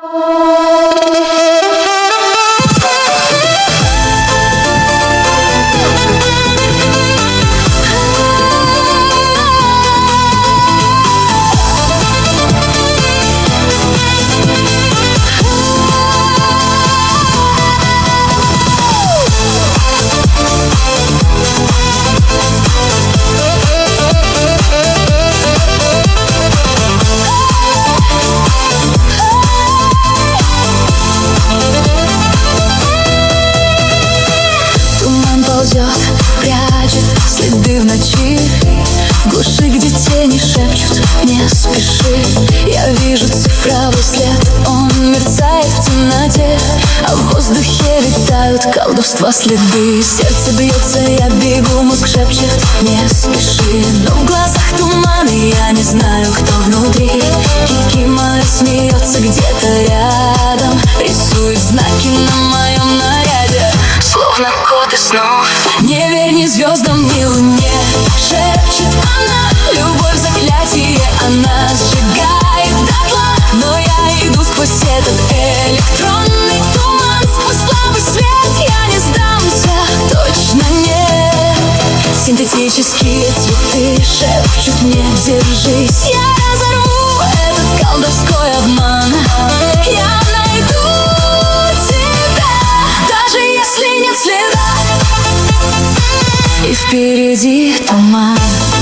Прячет следы в ночи, в глуши, где тени шепчут: не спеши. Я вижу цифровой след, он мерцает в темноте, а в воздухе витают колдовства следы. Сердце бьется, я бегу, мозг шепчет: не спеши. Но в глазах туман, и я не знаю, кто внутри. Кикимора смеется где-то рядом, рисует знаки на моем наряде, словно коды снов. Не верь ни звездам, ни луне, шепчет она. Любовь заклятие, она сжигает дотла. Но я иду сквозь этот электронный туман, сквозь слабый свет я не сдамся, точно нет. Синтетические цветы шепчут: не держись. Я разорву этот колдовской обман, я найду тебя, даже если нет следа. И впереди туман.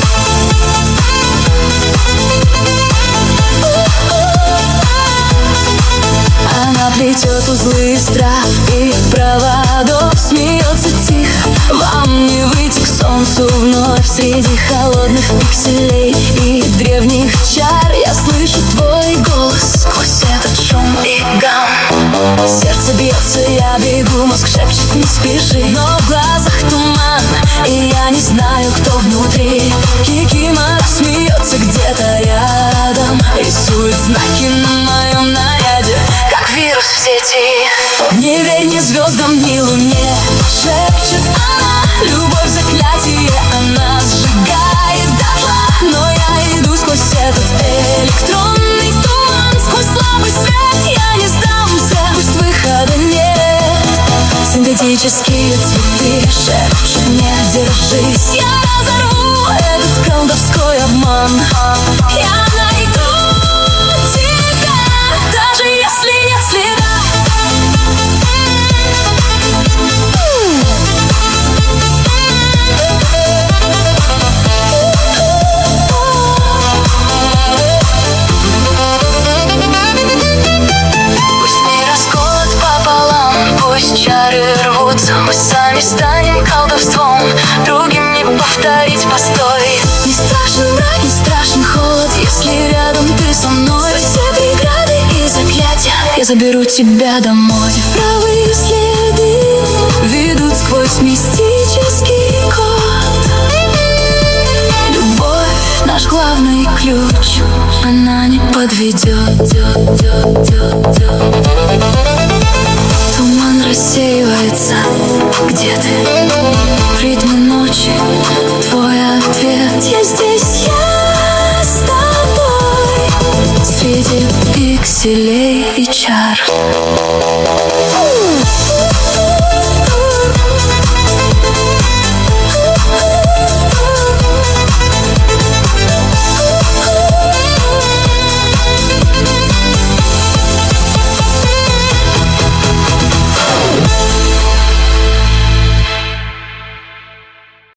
Она плетет узлы из трав и проводов, смеется тихо. Вам не выйти к солнцу вновь среди холодных пикселей и древних чар. Я слышу твой голос сквозь этот шум и гам. Сердце бьется, я бегу, мозг шепчет: не спеши. Но в глазах туман, и я не знаю, кто внутри. Кикимора смеется где-то рядом, рисует знаки на моем наряде, как вирус в сети. Не верь ни звездам, ни луне, шепчет она. Любовь заклятие, она сжигает дотла. Но я иду сквозь этот электронный туман, сквозь слабый свет я не сдамся, пусть выхода нет. Синтетические цветы шепчут: не держись. Я разорву этот колдовской обман, я найду тебя, даже если нет следа. Чары рвутся, мы сами станем колдовством, другим не повторить, постой. Не страшен мрак, не страшен холод, если рядом ты со мной. Все преграды и заклятия, я заберу тебя домой. Цифровые следы ведут сквозь мистический код. Любовь — наш главный ключ, она не подведет. Туман рассеивается, где ты? В ритме ночи твой ответ. Я здесь, я с тобой, среди пикселей и чар.